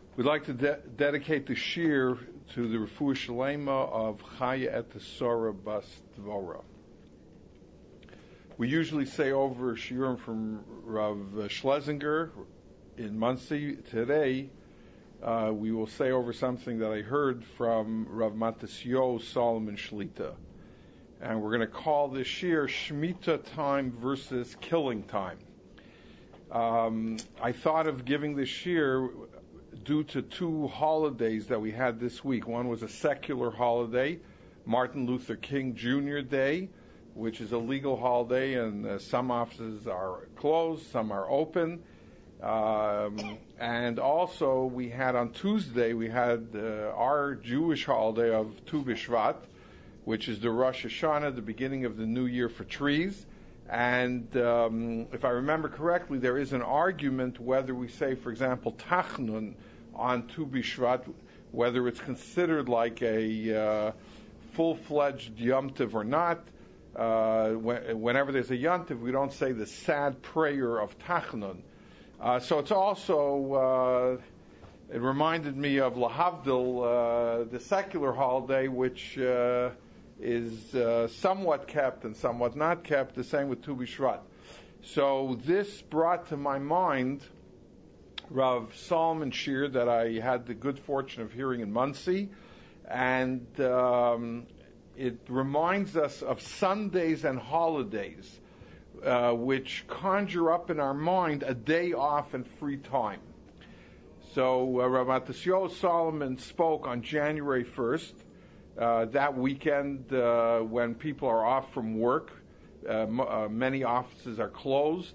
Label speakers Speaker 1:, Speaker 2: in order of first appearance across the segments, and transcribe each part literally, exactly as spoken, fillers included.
Speaker 1: We'd like to de- dedicate the shir to the Refuah Shalema of Chaya et Sora Bas Dvora. We usually say over shiurim from Rav Schlesinger in Monsey. Today, uh, we will say over something that I heard from Rav Matisyo Solomon Shlita. And we're going to call this shir Shemitah time versus killing time. Um, I thought of giving this shir due to two holidays that we had this week. One was a secular holiday, Martin Luther King Junior Day, which is a legal holiday, and uh, some offices are closed, some are open. Um, and also, we had on Tuesday, we had uh, our Jewish holiday of Tu B'Shvat, which is the Rosh Hashanah, the beginning of the new year for trees. And um, if I remember correctly, there is an argument whether we say, for example, Tachnun on Tu B'Shvat, whether it's considered like a uh, full-fledged Yom Tov or not. Uh, whenever there's a Yom Tov, we don't say the sad prayer of Tachnun. Uh, so it's also, uh, it reminded me of Lahavdil, uh, the secular holiday, which uh, is uh, somewhat kept and somewhat not kept, the same with Tu B'Shvat. So this brought to my mind Rav Solomon Shir that I had the good fortune of hearing in Monsey, and um, it reminds us of Sundays and holidays, uh, which conjure up in our mind a day off and free time. So uh, Rav Matisyo Solomon spoke on January first, uh, that weekend uh, when people are off from work. Uh, m- uh, many offices are closed.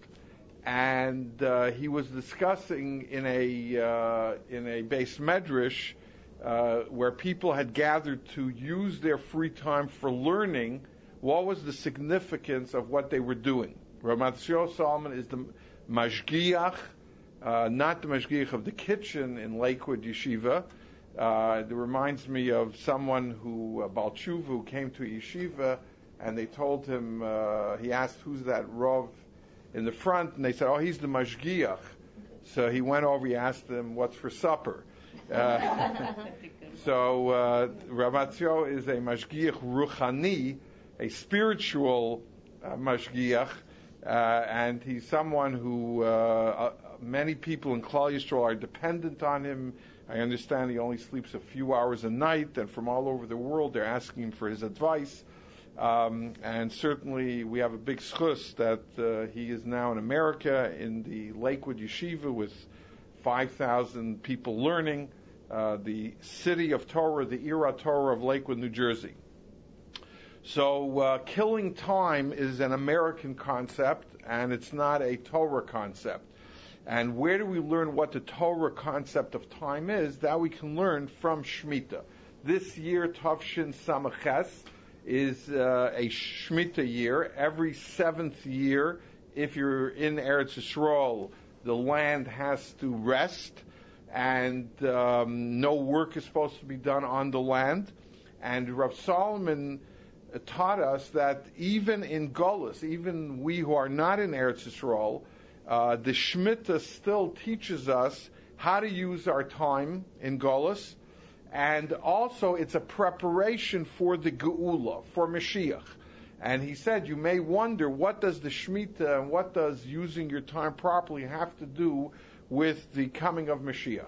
Speaker 1: And uh, he was discussing in a uh, in a base medrash uh, where people had gathered to use their free time for learning what was the significance of what they were doing. Rav Matisyo Solomon is the mashgiach, uh, not the mashgiach of the kitchen in Lakewood Yeshiva. Uh, it reminds me of someone who, uh, Baal Tshuva, who came to Yeshiva, and they told him, uh, he asked, who's that Rav in the front, and they said, oh, he's the mashgiach. So he went over, he asked them, what's for supper? Uh, so uh, Rav Matisyo is a mashgiach ruchani, a spiritual uh, mashgiach, uh, and he's someone who uh, uh, many people in Klal Yisrael are dependent on him. I understand he only sleeps a few hours a night, and from all over the world they're asking him for his advice. Um, and certainly we have a big schus that uh, he is now in America in the Lakewood Yeshiva with five thousand people learning, uh, the city of Torah, the Ira Torah of Lakewood, New Jersey. So uh, killing time is an American concept, and it's not a Torah concept. And where do we learn what the Torah concept of time is? That we can learn from Shemitah. This year, Tavshin Samaches, is uh, a Shemitah year. Every seventh year, if you're in Eretz Yisrael, the land has to rest, and um, no work is supposed to be done on the land. And Rav Solomon taught us that even in Golus, even we who are not in Eretz Yisrael, uh, the Shemitah still teaches us how to use our time in Golus. And also, it's a preparation for the Geula, for Mashiach. And he said, you may wonder, what does the Shemitah and what does using your time properly have to do with the coming of Mashiach?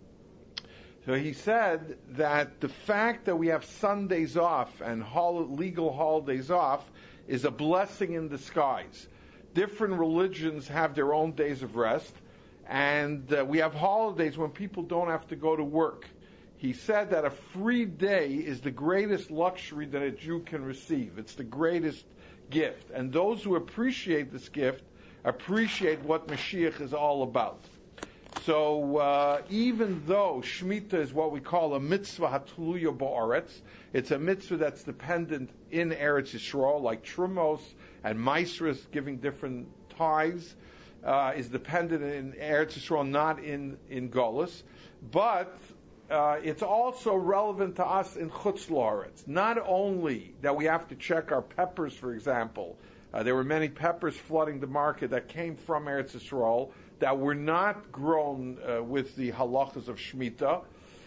Speaker 1: So he said that the fact that we have Sundays off and hol- legal holidays off is a blessing in disguise. Different religions have their own days of rest, and uh, we have holidays when people don't have to go to work. He said that a free day is the greatest luxury that a Jew can receive. It's the greatest gift. And those who appreciate this gift appreciate what Mashiach is all about. So uh, even though Shemitah is what we call a mitzvah hatluya ba'aretz, it's a mitzvah that's dependent in Eretz Yisrael, like Trumos and Maisras giving different tithes, uh, is dependent in Eretz Yisrael, not in, in Golus. But Uh, it's also relevant to us in Chutz La'aretz. Not only that we have to check our peppers, for example. Uh, there were many peppers flooding the market that came from Eretz Yisrael, that were not grown uh, with the halachas of Shemitah.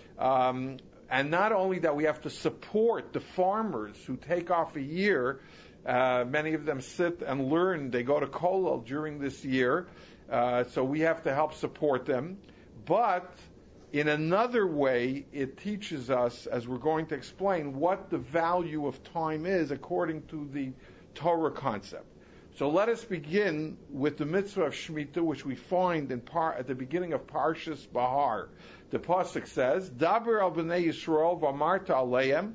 Speaker 1: Um, and not only that, we have to support the farmers who take off a year. Uh, many of them sit and learn. They go to Kollel during this year. Uh, so we have to help support them. But in another way, it teaches us, as we're going to explain, what the value of time is according to the Torah concept. So let us begin with the mitzvah of Shemitah, which we find in par- at the beginning of Parshas Bahar. The pasuk says, "Daber al bnei Yisrael v'amarta aleim."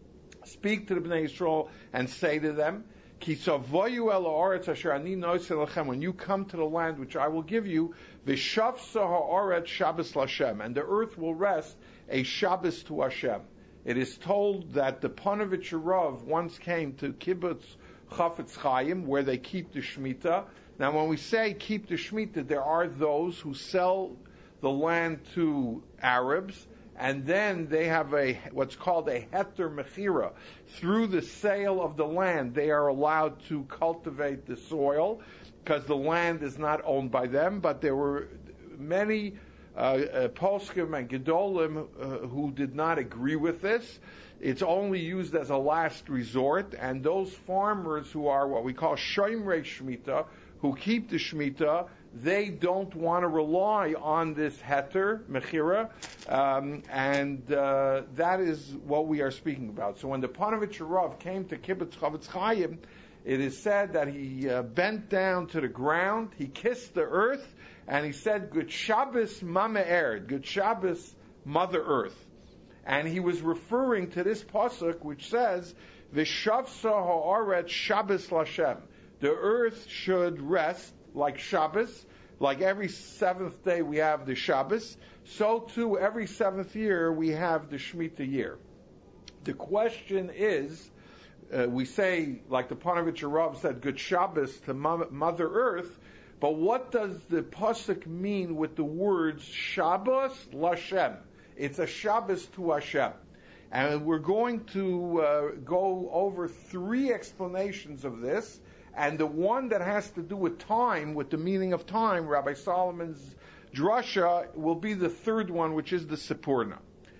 Speaker 1: Speak to the bnei Yisrael and say to them, "Ki savoyu el haaretz asher ani nosen lechem." When you come to the land which I will give you, v'shavsa haaretz Shabbos Lashem, and the earth will rest a Shabbos to Hashem. It is told that the Panovich Rav once came to Kibbutz Chafetz Chaim, where they keep the Shemitah. Now, when we say keep the Shemitah, there are those who sell the land to Arabs, and then they have a what's called a heter mechira. Through the sale of the land, they are allowed to cultivate the soil, because the land is not owned by them. But there were many uh, uh, poskim and gedolim uh, who did not agree with this. It's only used as a last resort, and those farmers who are what we call shoimrei Shemitah, who keep the Shemitah, they don't want to rely on this heter, mechira, um, and uh, that is what we are speaking about. So when the Panovich Rav came to Kibbutz Chafetz Chaim, it is said that he uh, bent down to the ground, he kissed the earth, and he said, "Good Shabbos, Mama Erd, Good Shabbos, Mother Earth." And he was referring to this pasuk which says, "V'shavsa haaretz Shabbos Lashem." The earth should rest like Shabbos, like every seventh day we have the Shabbos. So too, every seventh year we have the Shemitah year. The question is, uh, we say, like the Panovich Rav said, "Good Shabbos" to Mother Earth. But what does the pasuk mean with the words Shabbos Lashem? It's a Shabbos to Hashem. And we're going to uh, go over three explanations of this. And the one that has to do with time, with the meaning of time, Rabbi Solomon's drasha, will be the third one, which is the Sipurna.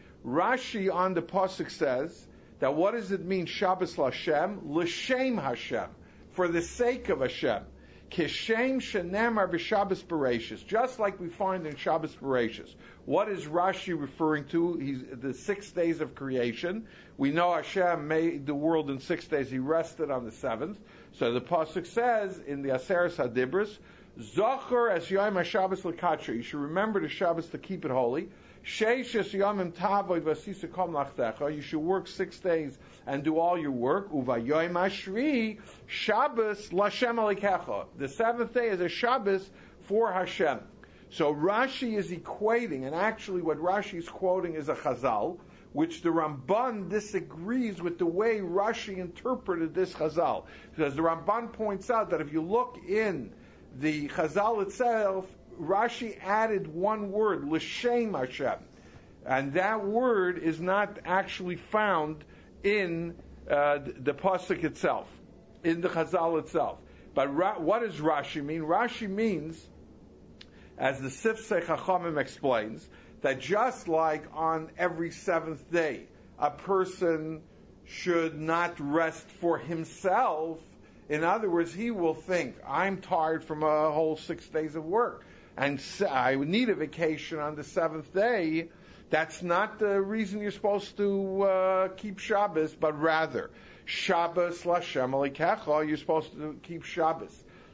Speaker 1: Rashi on the pasuk says that what does it mean, Shabbos Lashem? L'shem Hashem, for the sake of Hashem. Kishem shenemar b'Shabbos Bereshis, just like we find in Shabbos Bereshis. What is Rashi referring to? He's the six days of creation. We know Hashem made the world in six days. He rested on the seventh. So the pasuk says in the Aseres Hadibros, "Zocher es Yom HaShabbos l'katcher." You should remember the Shabbos to keep it holy. Sheishes yomim tavod v'asisa kol mlachtecha. You should work six days and do all your work. Uvayoyim Ashri Shabbos Lashem Alikecha. The seventh day is a Shabbos for Hashem. So Rashi is equating, and actually what Rashi is quoting is a Chazal, which the Ramban disagrees with the way Rashi interpreted this Chazal. Because the Ramban points out that if you look in the Chazal itself, Rashi added one word, L'shem Hashem. And that word is not actually found in uh, the pasuk itself, in the Chazal itself. But Ra- what does Rashi mean? Rashi means, as the Sifsei Chachamim explains, that just like on every seventh day, a person should not rest for himself. In other words, he will think, I'm tired from a whole six days of work, and I need a vacation on the seventh day. That's not the reason you're supposed to uh, keep Shabbos, but rather, Shabbos Lashem Alikecha, you're supposed to keep Shabbos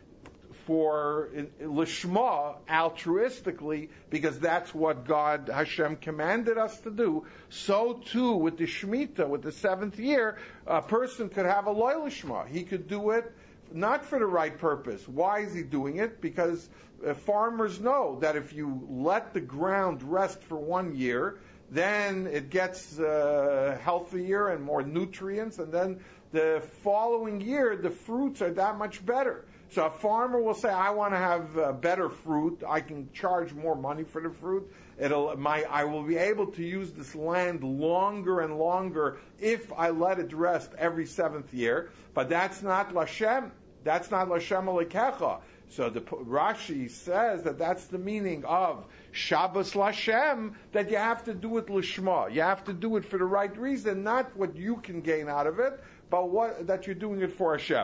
Speaker 1: for Lishma, altruistically, because that's what God, Hashem, commanded us to do. So too, with the Shemitah, with the seventh year, a person could have a loy Lishma. He could do it not for the right purpose. Why is he doing it? Because uh, farmers know that if you let the ground rest for one year, then it gets uh, healthier and more nutrients, and then the following year, the fruits are that much better. So a farmer will say, I want to have uh, better fruit. I can charge more money for the fruit. It'll, my, I will be able to use this land longer and longer if I let it rest every seventh year. But that's not Lashem. That's not Lashem Alikecha. So the Rashi says that that's the meaning of Shabbos Lashem, that you have to do it Lishma. You have to do it for the right reason, not what you can gain out of it, but what that you're doing it for Hashem.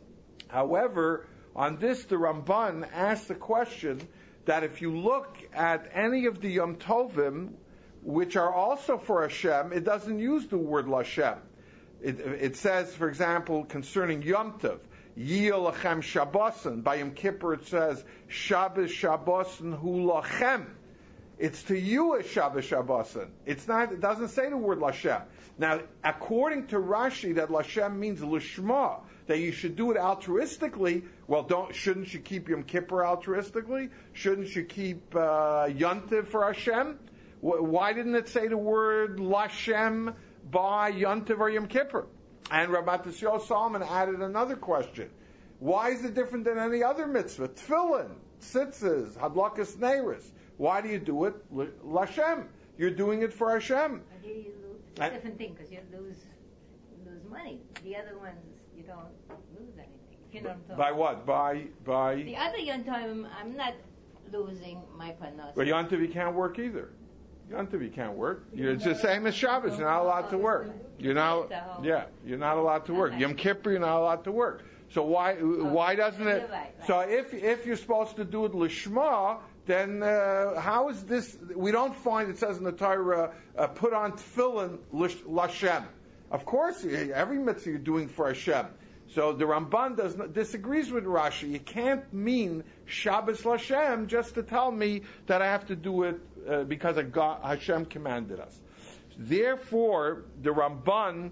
Speaker 1: However, on this, the Ramban asks the question that if you look at any of the Yom Tovim, which are also for Hashem, it doesn't use the word Lashem. It, it says, for example, concerning Yom Tov, Yiyah lachem Shabbosin. By Yom Kippur it says, Shabbos Shabbosin hu lachem. It's to you a Shabbos Shabbosin. It's not, it doesn't say the word Lashem. Now, according to Rashi, that Lashem means Lishma, that you should do it altruistically. Well, don't, shouldn't you keep Yom Kippur altruistically? Shouldn't you keep uh, Yontiv for Hashem? Why didn't it say the word Lashem by Yontiv or Yom Kippur? And Rabat Yisrael Solomon added another question. Why is it different than any other mitzvah? Tefillin, tzitzis, hadlakas neiris. Why do you do it? Lashem. You're doing it for Hashem.
Speaker 2: You lose, it's a different thing because you lose lose money. The other ones, you don't lose anything. You know what I'm talking
Speaker 1: By what? By by.
Speaker 2: The other Yontiv, I'm not losing my panos.
Speaker 1: But Yontiv, you can't work either. Yontiv, you can't work. You're, it's the same as Shabbos. You're not allowed to work. You're not. Yeah, you're not allowed to work. Yom Kippur, you're not allowed to work. So why why doesn't it? So if if you're supposed to do it lishma, then uh, how is this? We don't find it says in the Torah, uh, put on tefillin lashem. Of course, every mitzvah you're doing for Hashem. So the Ramban does not, disagrees with Rashi. You can't mean Shabbos Lashem just to tell me that I have to do it uh, because God, Hashem commanded us. Therefore, the Ramban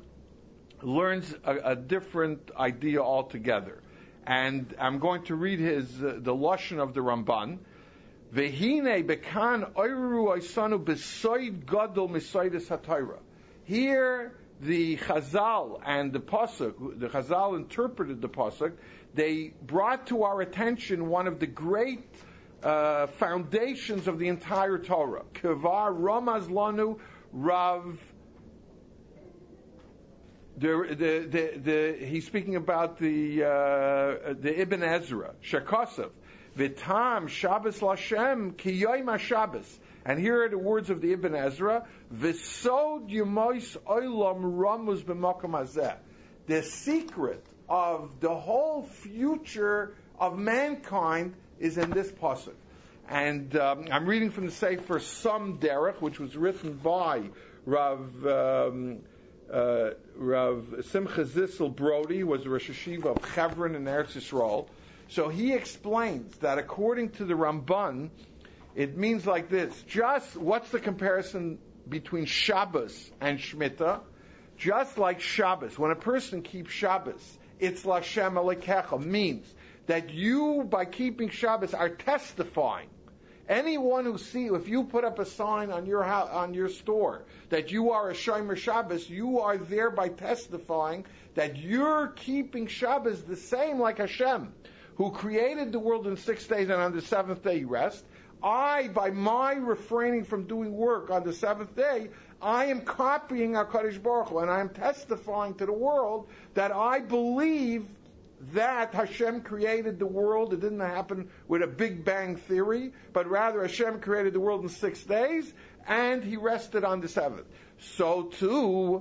Speaker 1: learns a, a different idea altogether. And I'm going to read his uh, the Lashon of the Ramban. Vehine bekan oiru oisanu besoid gadol misoidis hatayra. Here, the Chazal and the Pasuk, the Chazal interpreted the Pasuk, they brought to our attention one of the great uh, foundations of the entire Torah. Kevar Ramaz Lanu Rav. The, the, the, the, he's speaking about the uh, the Ibn Ezra, Shekasav. V'tam Shabbos Lashem ki yoyim Shabbos. And here are the words of the Ibn Ezra. V'sod yumois olam ramuz b'makom hazeh. The secret of the whole future of mankind is in this pasuk. And um, I'm reading from the Sefer Som Derech, which was written by Rav um, uh, Rav Simcha Zissel Brody, who was the Rosh Hashiva of Chevron in Eretz Yisrael. So he explains that according to the Ramban, it means like this. Just, what's the comparison between Shabbos and Shemitah? Just like Shabbos. When a person keeps Shabbos, it's Lashem Alekecha, means that you, by keeping Shabbos, are testifying. Anyone who see, if you put up a sign on your house, on your store that you are a Shomer Shabbos, you are thereby testifying that you're keeping Shabbos the same like Hashem, who created the world in six days and on the seventh day rest. I, by my refraining from doing work on the seventh day, I am copying HaKadosh Baruch Hu, and I am testifying to the world that I believe that Hashem created the world. It didn't happen with a Big Bang theory, but rather Hashem created the world in six days, and He rested on the seventh. So too,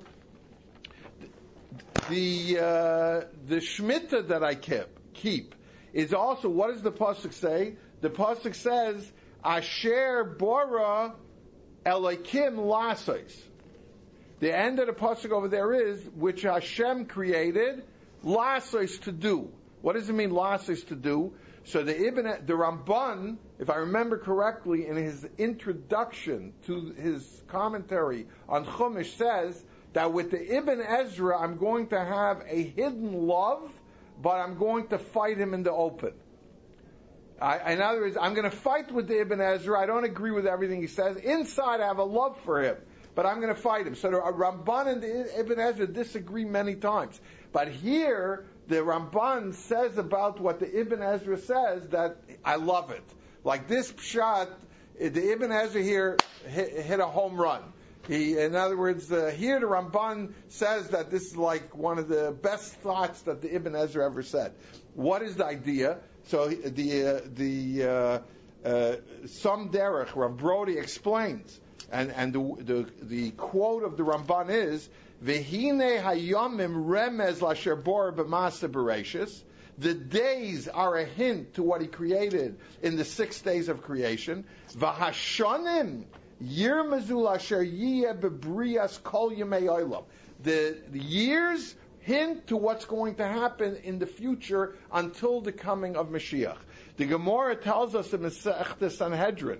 Speaker 1: the uh, the Shemitah that I keep, keep is also, what does the Pasuk say? The Pasuk says, Asher Bora Elokim Lasos. The end of the Pasuk over there is, which Hashem created, Lasos to do. What does it mean, Lasos to do? So the Ibn, the Ramban, if I remember correctly, in his introduction to his commentary on Chumash, says that with the Ibn Ezra, I'm going to have a hidden love, but I'm going to fight him in the open. I, in other words, I'm going to fight with the Ibn Ezra. I don't agree with everything he says. Inside, I have a love for him, but I'm going to fight him. So the Ramban and the Ibn Ezra disagree many times. But here, the Ramban says about what the Ibn Ezra says that I love it. Like this pshat, the Ibn Ezra here hit, hit a home run. He, in other words, uh, here the Ramban says that this is like one of the best thoughts that the Ibn Ezra ever said. What is the idea? So the uh, the uh, uh, some derech Rav Brody explains, and and the, the the quote of the Ramban is V'hine hayomim remez lasher bor b'masa bereshis. The days are a hint to what he created in the six days of creation. V'hashonim yirmezu lasher yiyeh bebrias kol yemei olam. The the years hint to what's going to happen in the future until the coming of Mashiach. The Gemara tells us in Masechta Sanhedrin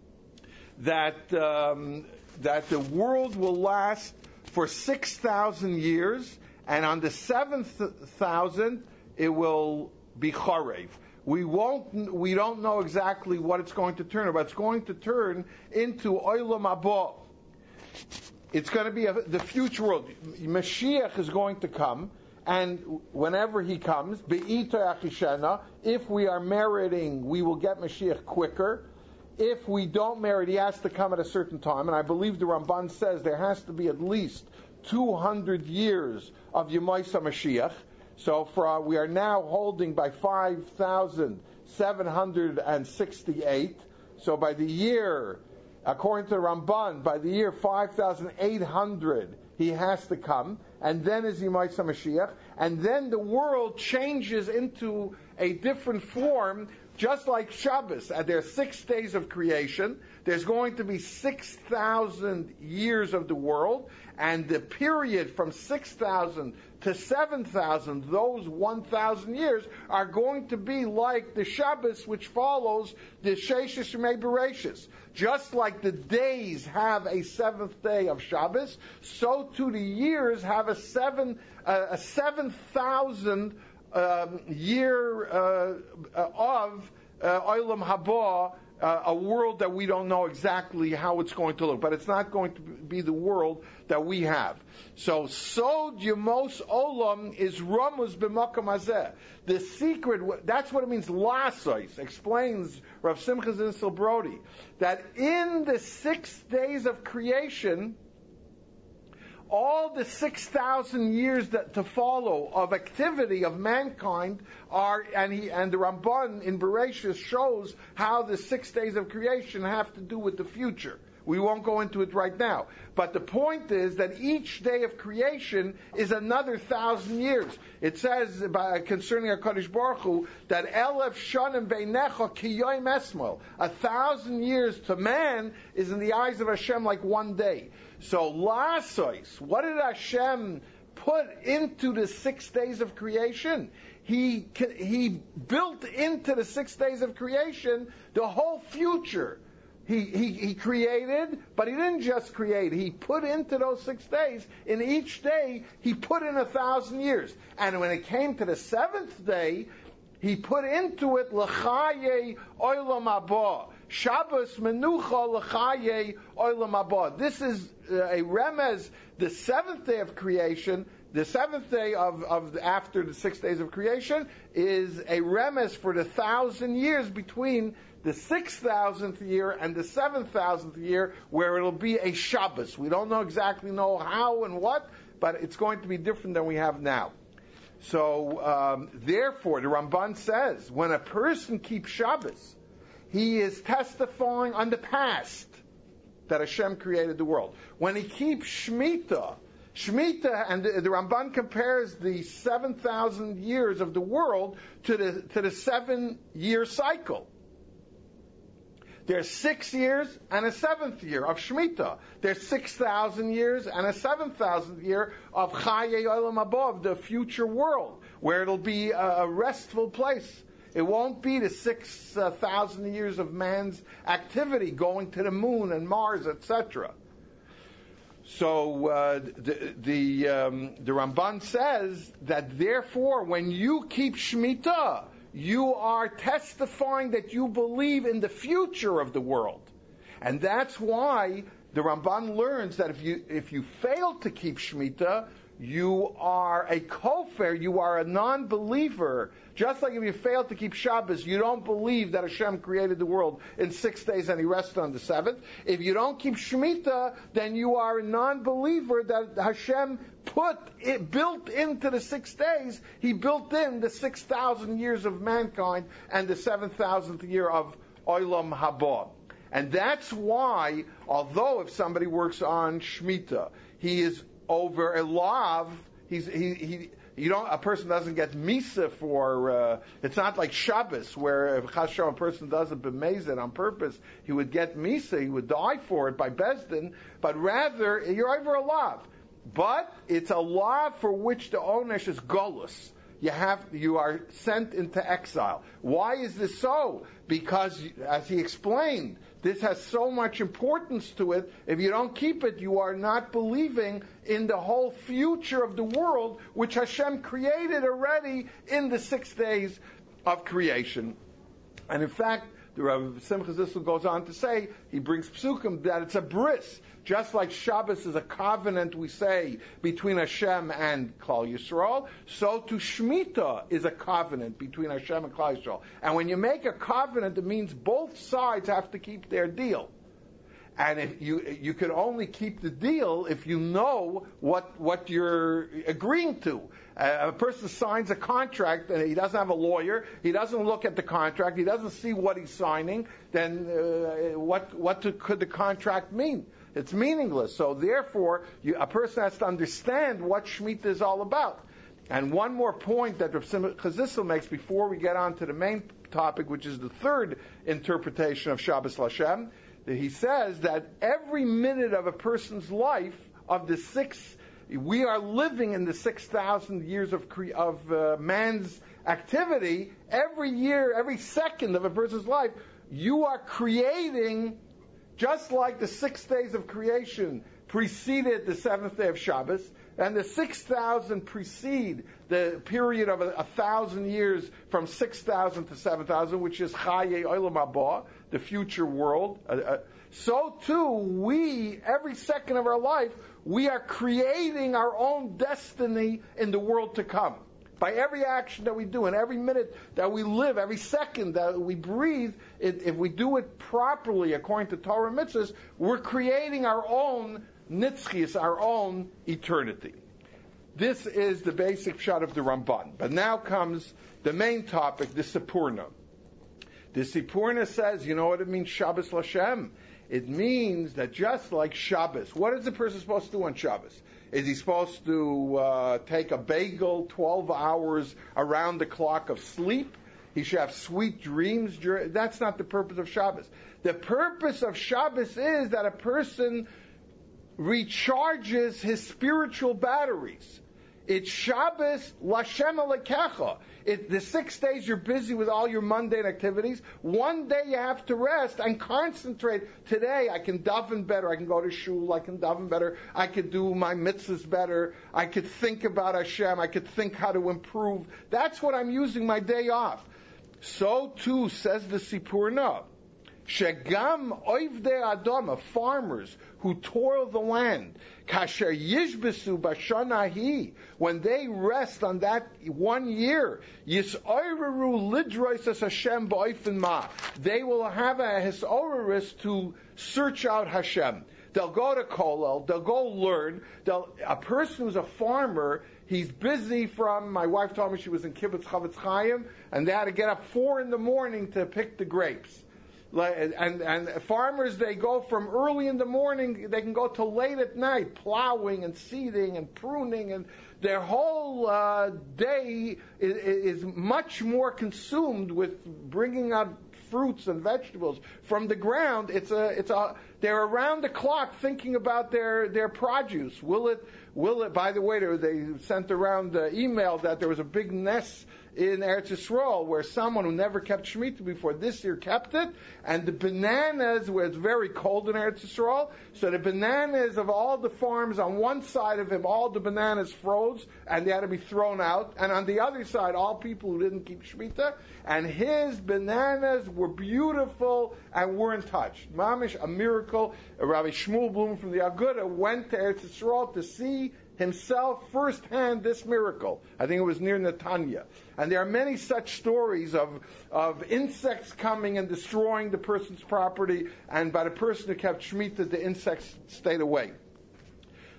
Speaker 1: that um, that the world will last for six thousand years, and on the seventh thousand it will be Charev. We won't, we don't know exactly what it's going to turn, but it's going to turn into Olam Haba. It's going to be a, the future world. Mashiach is going to come, and whenever he comes, Be'ita Achishena, if we are meriting, we will get Mashiach quicker. If we don't merit, he has to come at a certain time, and I believe the Ramban says there has to be at least two hundred years of Yemaisa Mashiach. So for, uh, we are now holding by five thousand seven hundred sixty-eight. So by the year, according to the Ramban, by the year five thousand eight hundred, he has to come, and then is Yemaisa Mashiach, and then the world changes into a different form, just like Shabbos. And there's six days of creation. There's going to be six thousand years of the world, and the period from six thousand to seven thousand, those one thousand years, are going to be like the Shabbos, which follows the Sheshes Shemei Bereshis. Just like the days have a seventh day of Shabbos, so too the years have a seven uh, a seven thousand um, year uh, of uh, Olam Haba. Uh, a world that we don't know exactly how it's going to look, but it's not going to be the world that we have. So, Sod Yemos Olam is Ramuz b'Makam Hazeh. The secret, that's what it means, Lasois, explains Rav Simcha Zissel Brody, that in the six days of creation, all the six thousand years that to follow of activity of mankind are, and he and the Ramban in Bereshis shows how the six days of creation have to do with the future. We won't go into it right now. But the point is that each day of creation is another thousand years. It says by, concerning HaKadosh Baruch Hu that Elef Shanim Beinecha Kiyoim Esmol. A thousand years to man is in the eyes of Hashem like one day. So Lasois, what did Hashem put into the six days of creation? He he built into the six days of creation the whole future. He, he he created, but he didn't just create. He put into those six days, in each day, he put in a thousand years. And when it came to the seventh day, he put into it L'chaye Olam Haba. Shabbos Menucha L'chaye Olam Haba. This is a remez, the seventh day of creation. The seventh day of, of after the six days of creation is a remez for the thousand years between the six thousandth year and the seven thousandth year, where it'll be a Shabbos. We don't know exactly know how and what, but it's going to be different than we have now. So, um, therefore, the Ramban says, when a person keeps Shabbos, he is testifying on the past that Hashem created the world. When he keeps Shemitah, Shemitah, and the, the Ramban compares the seven thousand years of the world to the to the seven-year cycle. There's six years and a seventh year of Shemitah. There's six thousand years and a seven thousandth year of Chaye Olam Haba, the future world, where it'll be a, a restful place. It won't be the six thousand uh, years of man's activity going to the moon and Mars, et cetera. So uh, the the, um, the Ramban says that therefore, when you keep Shemitah, you are testifying that you believe in the future of the world. And that's why the Ramban learns that if you if you fail to keep Shemitah, you are a kofar, you are a non-believer. Just like if you fail to keep Shabbos, you don't believe that Hashem created the world in six days and he rested on the seventh. If you don't keep Shemitah, then you are a non-believer that Hashem put it built into the six days, he built in the six thousand years of mankind and the seven thousandth year of Olam Haba. And that's why, although if somebody works on Shemitah, he is over a lav, he's, he, he, you don't, a person doesn't get misa for, uh, it's not like Shabbos, where if Chashon, a person does it b'mezid on purpose, he would get misa, he would die for it by Bezdin, but rather, you're over a lav. But it's a law for which the onesh is golus. You have, you are sent into exile. Why is this so? Because, as he explained, this has so much importance to it. If you don't keep it, you are not believing in the whole future of the world, which Hashem created already in the six days of creation. And in fact, the Rav Simcha Zissel goes on to say, he brings psukim that it's a bris. Just like Shabbos is a covenant, we say, between Hashem and Klal Yisrael, so to Shemitah is a covenant between Hashem and Klal Yisrael. And when you make a covenant, it means both sides have to keep their deal. And if you you can only keep the deal if you know what what you're agreeing to. Uh, a person signs a contract and he doesn't have a lawyer, he doesn't look at the contract, he doesn't see what he's signing, then uh, what what to, could the contract mean? It's meaningless. So therefore, you, a person has to understand what Shemitah is all about. And one more point that Rav Simcha Zissel makes before we get on to the main topic, which is the third interpretation of Shabbos Lashem, that he says that every minute of a person's life, of the six, we are living in the six thousand years of cre- of uh, man's activity. Every year, every second of a person's life, you are creating. Just like the six days of creation preceded the seventh day of Shabbos, and the six thousand precede the period of a, a thousand years from six thousand to seven thousand, which is Chaye Olam Haba, the future world. Uh, uh, so too, we, every second of our life, we are creating our own destiny in the world to come. By every action that we do, and every minute that we live, every second that we breathe, it, if we do it properly according to Torah and mitzvahs, we're creating our own nitzchis, our own eternity. This is the basic shot of the Ramban. But now comes the main topic, the Sipurna. The Sipurna says, you know what it means, Shabbos Lashem? It means that just like Shabbos, what is the person supposed to do on Shabbos? Is he supposed to uh, take a bagel, twelve hours around the clock of sleep? He should have sweet dreams. During, that's not the purpose of Shabbos. The purpose of Shabbos is that a person recharges his spiritual batteries. It's Shabbos Lashem Alekecha. It, the six days you're busy with all your mundane activities. One day you have to rest and concentrate. Today I can daven better. I can go to shul. I can daven better. I could do my mitzvahs better. I could think about Hashem. I could think how to improve. That's what I'm using my day off. So too says the Sipurna. Shegam oivdei adama, farmers who toil the land, kasher yishbesu bashanahi, when they rest on that one year, yisoireru lidrois as Hashem ba'oifen ma, they will have a hisoreris to search out Hashem. They'll go to Kollel, they'll go learn. They'll, a person who's a farmer, he's busy from, my wife told me she was in Kibbutz Chavetz Chaim, and they had to get up four in the morning to pick the grapes. And, and farmers, they go from early in the morning, they can go till late at night, plowing and seeding and pruning, and their whole uh, day is, is much more consumed with bringing out fruits and vegetables from the ground. It's a, it's a, they're around the clock thinking about their, their produce. Will it, will it, by the way, they sent around the email that there was a big nest in Eretz Yisrael where someone who never kept Shemitah before this year kept it, and the bananas, where it's very cold in Eretz Yisrael, so the bananas of all the farms on one side of him, all the bananas froze, and they had to be thrown out, and on the other side, all people who didn't keep Shemitah, and his bananas were beautiful and weren't touched. Mamish, a miracle. Rabbi Shmuel Blum from the Aguda went to Eretz Yisrael to see himself firsthand this miracle. I think it was near Netanya. And there are many such stories of, of insects coming and destroying the person's property, and by the person who kept Shemitah, the insects stayed away.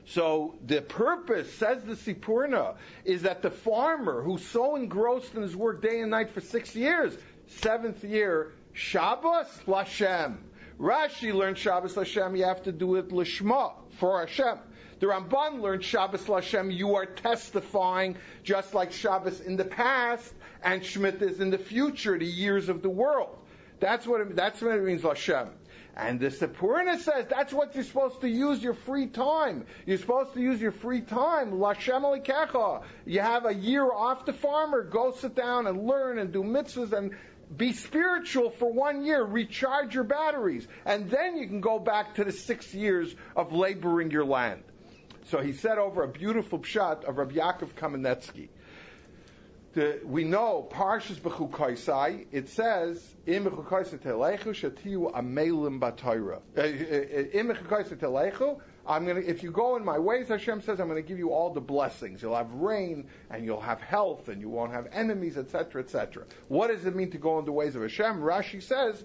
Speaker 1: So the purpose, says the Sipurna, is that the farmer who's so engrossed in his work day and night for six years, seventh year, Shabbos Lashem. Rashi learned Shabbos Lashem, you have to do it Lishma, for Hashem. The Ramban learned Shabbos Lashem, you are testifying just like Shabbos in the past and Shemitah is in the future, the years of the world. That's what it, that's what it means Lashem. And the Sipurna says that's what you're supposed to use your free time. You're supposed to use your free time. Lashem alikecha. You have a year off the farmer. Go sit down and learn and do mitzvahs and be spiritual for one year. Recharge your batteries. And then you can go back to the six years of laboring your land. So he said over a beautiful pshat of Rabbi Yaakov Kamenetsky. The, we know Parshas Bechukoisai. It says Im Bechukoisai Telechu Shatiu Amelim Batayra. Im Bechukoisai Telechu. I'm gonna. If you go in my ways, Hashem says, I'm going to give you all the blessings. You'll have rain, and you'll have health, and you won't have enemies, et cetera, et cetera. What does it mean to go in the ways of Hashem? Rashi says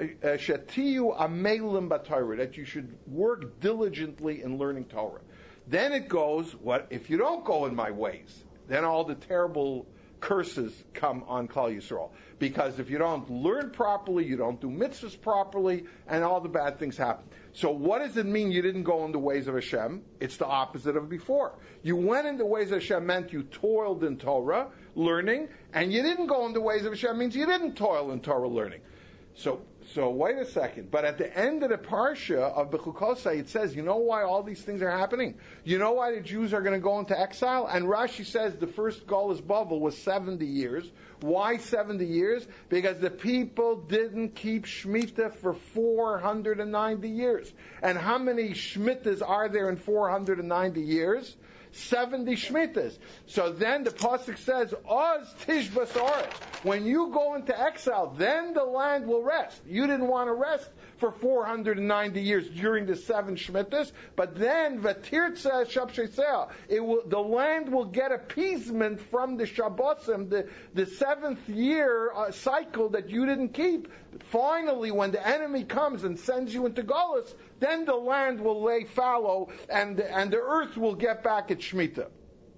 Speaker 1: Shatiu Amelim Batayra, that you should work diligently in learning Torah. Then it goes, what if you don't go in my ways? Then all the terrible curses come on Klal Yisrael. Because if you don't learn properly, you don't do mitzvahs properly, and all the bad things happen. So what does it mean you didn't go in the ways of Hashem? It's the opposite of before. You went in the ways of Hashem meant you toiled in Torah, learning, and you didn't go in the ways of Hashem means you didn't toil in Torah, learning. So, so wait a second. But at the end of the parsha of Bechukosai, it says, you know why all these things are happening? You know why the Jews are going to go into exile? And Rashi says the first Golus Bavel was seventy years. Why seventy years? Because the people didn't keep Shemitah for four hundred ninety years. And how many Shemitahs are there in four hundred ninety years? seventy Shemitahs. So then the Pasuk says, Oz Tishbas Oretz. When you go into exile, then the land will rest. You didn't want to rest for four hundred ninety years during the seven Shemitahs, but then Vatirtza Shabsheseah, it will, the land will get appeasement from the Shabbosim, the, the seventh year uh, cycle that you didn't keep. Finally, when the enemy comes and sends you into Golus, then the land will lay fallow and, and the earth will get back its Shemitah.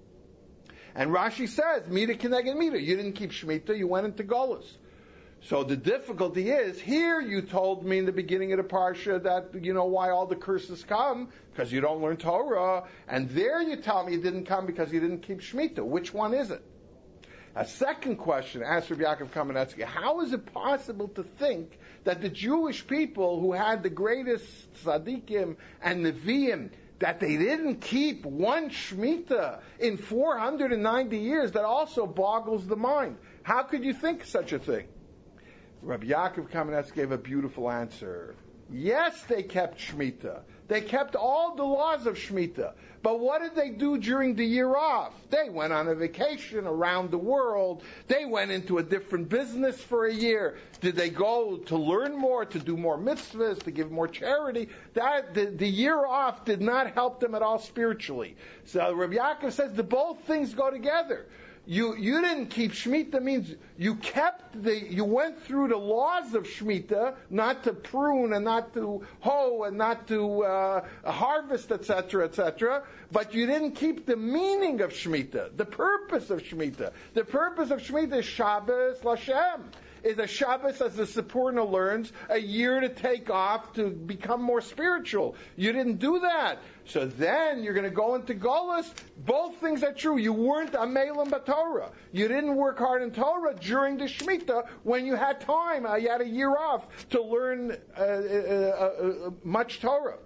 Speaker 1: And Rashi says, Mita Keneged Mita. You didn't keep Shemitah, you went into Golus. So the difficulty is, here you told me in the beginning of the Parsha that, you know, why all the curses come, because you don't learn Torah, and there you tell me it didn't come because you didn't keep Shemitah. Which one is it? A second question asked Rabbi Yaakov Kamenetsky, how is it possible to think that the Jewish people who had the greatest tzaddikim and neviim, that they didn't keep one Shemitah in four hundred ninety years? That also boggles the mind. How could you think such a thing? Rabbi Yaakov Kamenetsky gave a beautiful answer. Yes, they kept Shemitah. They kept all the laws of Shemitah. But what did they do during the year off? They went on a vacation around the world. They went into a different business for a year. Did they go to learn more, to do more mitzvahs, to give more charity? That the, the year off did not help them at all spiritually. So Rabbi Yaakov says the both things go together. You you didn't keep Shemitah means you kept the you went through the laws of Shemitah, not to prune and not to hoe and not to uh, harvest, et cetera, et cetera. But you didn't keep the meaning of Shemitah, the purpose of Shemitah. The purpose of Shemitah is Shabbos Lashem. Is a Shabbos, as the Sipurna learns, a year to take off to become more spiritual. You didn't do that. So then you're going to go into Golus. Both things are true. You weren't Amelim B'Torah. You didn't work hard in Torah during the Shemitah when you had time. Uh, you had a year off to learn uh, uh, uh, much Torah.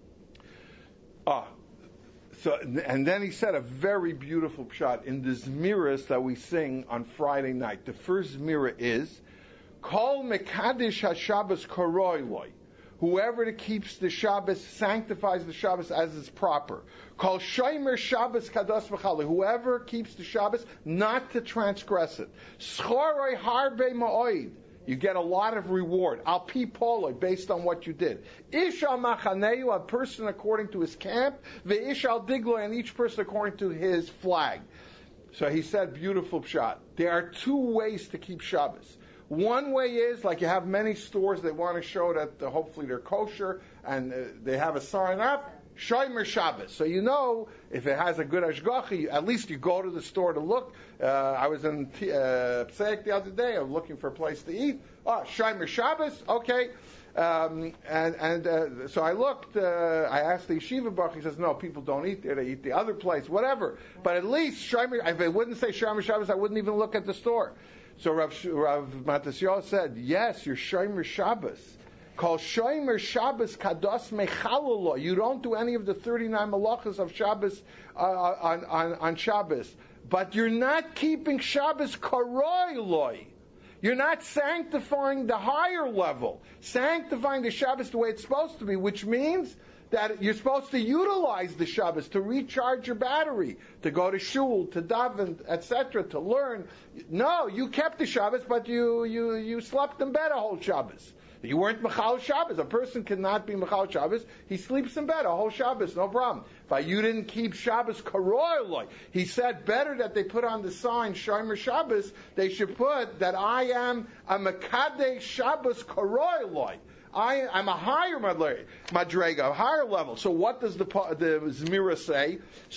Speaker 1: Ah. So, and then he said a very beautiful pshat in the Zmiras that we sing on Friday night. The first Zmira is, Kol Mekadesh HaShabbos Koroi Loi. Whoever keeps the Shabbos sanctifies the Shabbos as is proper. Kol Shomer Shabbos Kados V'Chali. Whoever keeps the Shabbos not to transgress it. Schoroi Harbe Ma'oid. You get a lot of reward. Al pi poloi, based on what you did. Ish al machaneu, a person according to his camp. Ve'ish al digloi, and each person according to his flag. So he said, beautiful pshat. There are two ways to keep Shabbos. One way is, like you have many stores, they want to show that uh, hopefully they're kosher, and uh, they have a sign up. Shomer Shabbos. So you know, if it has a good hashgacha, at least you go to the store to look. Uh, I was in uh, Psek the other day. I was looking for a place to eat. Oh, Shomer Shabbos. Okay. Um, and and uh, so I looked, uh, I asked the yeshiva baruch, he says, no, people don't eat there, they eat the other place, whatever. But at least, Shomer, if it wouldn't say Shomer Shabbos, I wouldn't even look at the store. So Rav, Rav Matasyahu said, yes, you're Shomer Shabbos. Called Shomer Shabbos Kados Mechalolo. You don't do any of the thirty-nine malachas of Shabbos uh, on, on, on Shabbos. But you're not keeping Shabbos Karoi Loi. You're not sanctifying the higher level, sanctifying the Shabbos the way it's supposed to be, which means that you're supposed to utilize the Shabbos to recharge your battery, to go to shul, to daven, et cetera, to learn. No, you kept the Shabbos, but you you you slept in bed a whole Shabbos. You weren't Mechal Shabbos. A person cannot be Mechal Shabbos. He sleeps in bed a whole Shabbos, no problem. But you didn't keep Shabbos Karoiloi. He said better that they put on the sign Shomer Shabbos, they should put that I am a Mekadeh Shabbos Karoiloi. I, I'm a higher madrega, a higher level. So what does the the Zmira say?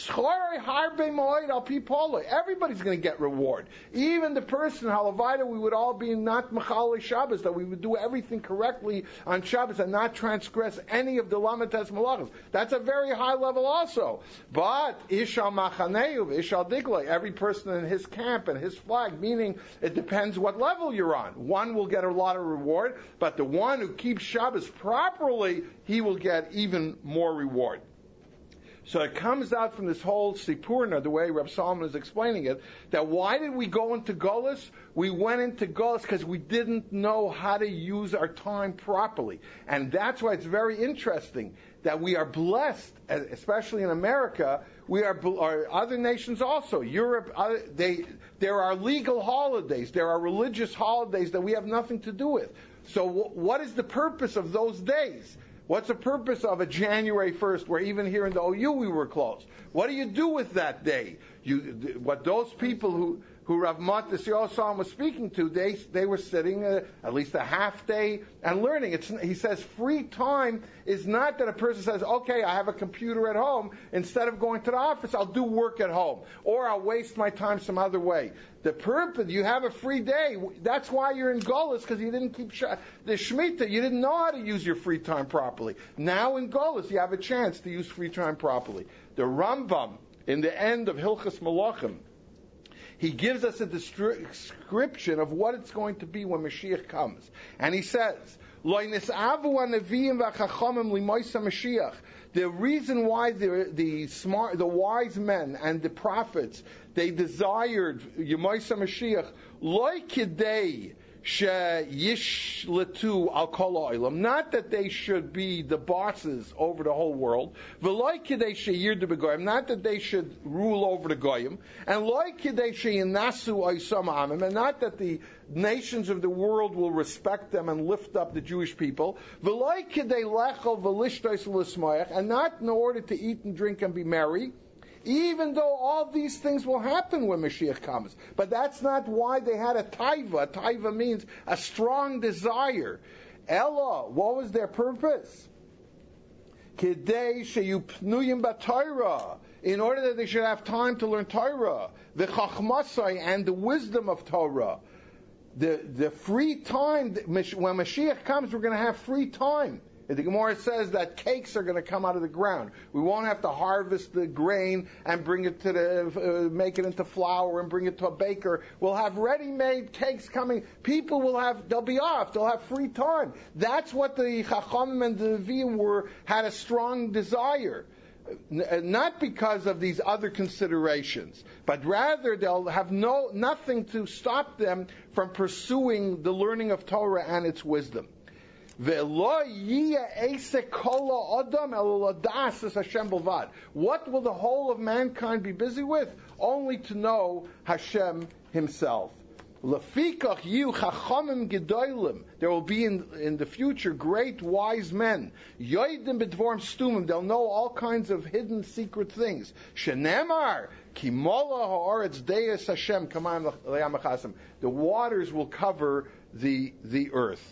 Speaker 1: Everybody's going to get reward. Even the person, Halavida, we would all be not Mechal Shabbos, that we would do everything correctly on Shabbos and not transgress any of the Lamates Malachos. That's a very high level also. But Ishal Machaneu, Ishal Diglei, every person in his camp and his flag, meaning it depends what level you're on. One will get a lot of reward, but the one who keeps Shabbos properly, he will get even more reward. So it comes out from this whole Sipurna, the way Reb Solomon is explaining it, that why did we go into Golus? We went into Golus because we didn't know how to use our time properly. And that's why it's very interesting that we are blessed, especially in America. We are, are other nations also. Europe, other, they, there are legal holidays, there are religious holidays that we have nothing to do with. So w- what is the purpose of those days? What's the purpose of a January first, where even here in the O U we were closed? What do you do with that day? You, what those people who, who Rav Matas Yosam was speaking to, they they were sitting uh, at least a half day and learning. It's, he says free time is not that a person says, okay, I have a computer at home. Instead of going to the office, I'll do work at home. Or I'll waste my time some other way. The purpose, you have a free day. That's why you're in Golus, because you didn't keep sh- the Shemitah. You didn't know how to use your free time properly. Now in Golus, you have a chance to use free time properly. The Rambam, in the end of Hilchas Malachim, he gives us a description of what it's going to be when Mashiach comes. And he says, the reason why the, the smart, the wise men and the prophets, they desired Yemoisa Mashiach, loy kidei sheyishlatu al kol ha'olam, not that they should be the bosses over the whole world, v'loy kidei sheyirdu b'goyim, not that they should rule over the goyim, and loy kidei sheyinasu oisam amim, and not that the nations of the world will respect them and lift up the Jewish people, v'loy kidei lechol v'lishtos l'smoyach, and not in order to eat and drink and be merry, even though all these things will happen when Mashiach comes. But that's not why they had a taiva. A taiva means a strong desire. Ella, what was their purpose? Kidei sheyupnuyim b'Torah, in order that they should have time to learn Torah, v'chachmasai, and the wisdom of Torah. The the free time, when Mashiach comes, we're going to have free time. The Gemara says that cakes are going to come out of the ground. We won't have to harvest the grain and bring it to the, uh, make it into flour and bring it to a baker. We'll have ready-made cakes coming. People will have, they'll be off. They'll have free time. That's what the Chachamim and the Nevi'im were, had a strong desire. Not because of these other considerations, but rather they'll have no, nothing to stop them from pursuing the learning of Torah and its wisdom. What will the whole of mankind be busy with? Only to know Hashem Himself. There will be in, in the future great wise men. They'll know all kinds of hidden secret things. The waters will cover the, the earth.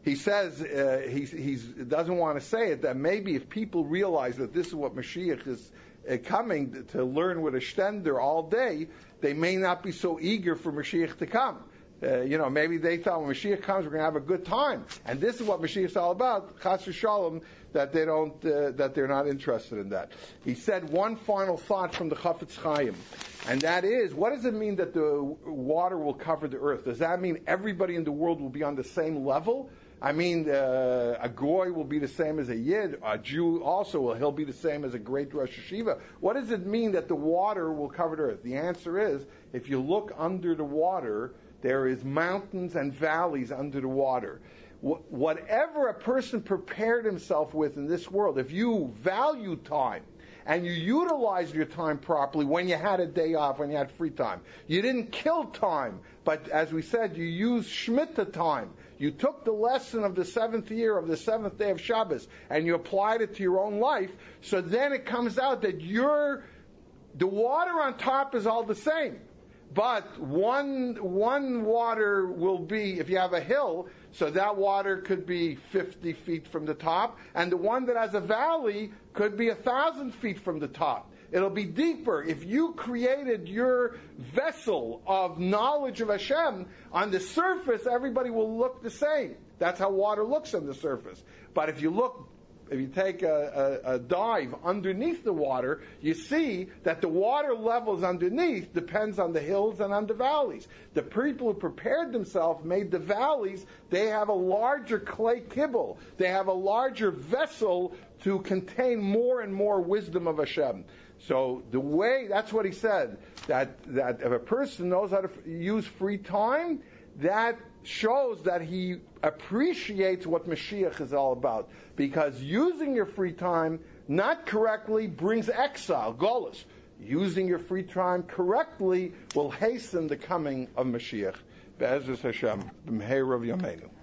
Speaker 1: he says uh, he he's, doesn't want to say it, that maybe if people realize that this is what Mashiach is uh, coming to learn with a shtender all day, they may not be so eager for Mashiach to come. Uh, you know, maybe they thought when Mashiach comes, we're going to have a good time, and this is what Mashiach is all about. Chas v'shalom, that they don't, uh, that they're not interested in that. He said one final thought from the Chafetz Chaim, and that is, what does it mean that the water will cover the earth? Does that mean everybody in the world will be on the same level? I mean, uh, a goy will be the same as a yid. A Jew also will. He'll be the same as a great Rosh Hashiva. What does it mean that the water will cover the earth? The answer is, if you look under the water, there is mountains and valleys under the water. Wh- whatever a person prepared himself with in this world, if you value time and you utilized your time properly when you had a day off, when you had free time, you didn't kill time, but as we said, you used Shemitah time. You took the lesson of the seventh year of the seventh day of Shabbos and you applied it to your own life, so then it comes out that you're, the water on top is all the same. But one one water will be, if you have a hill, so that water could be fifty feet from the top, and the one that has a valley could be a thousand feet from the top. It'll be deeper. If you created your vessel of knowledge of Hashem, on the surface, everybody will look the same. That's how water looks on the surface. But if you look If you take a, a, a dive underneath the water, you see that the water levels underneath depends on the hills and on the valleys. The people who prepared themselves made the valleys, they have a larger clay kibble. They have a larger vessel to contain more and more wisdom of Hashem. So the way, that's what he said, that, that if a person knows how to f- use free time, that shows that he appreciates what Mashiach is all about. Because using your free time not correctly brings exile, golus. Using your free time correctly will hasten the coming of Mashiach. Be'ezus Hashem, b'mheirav yameinu.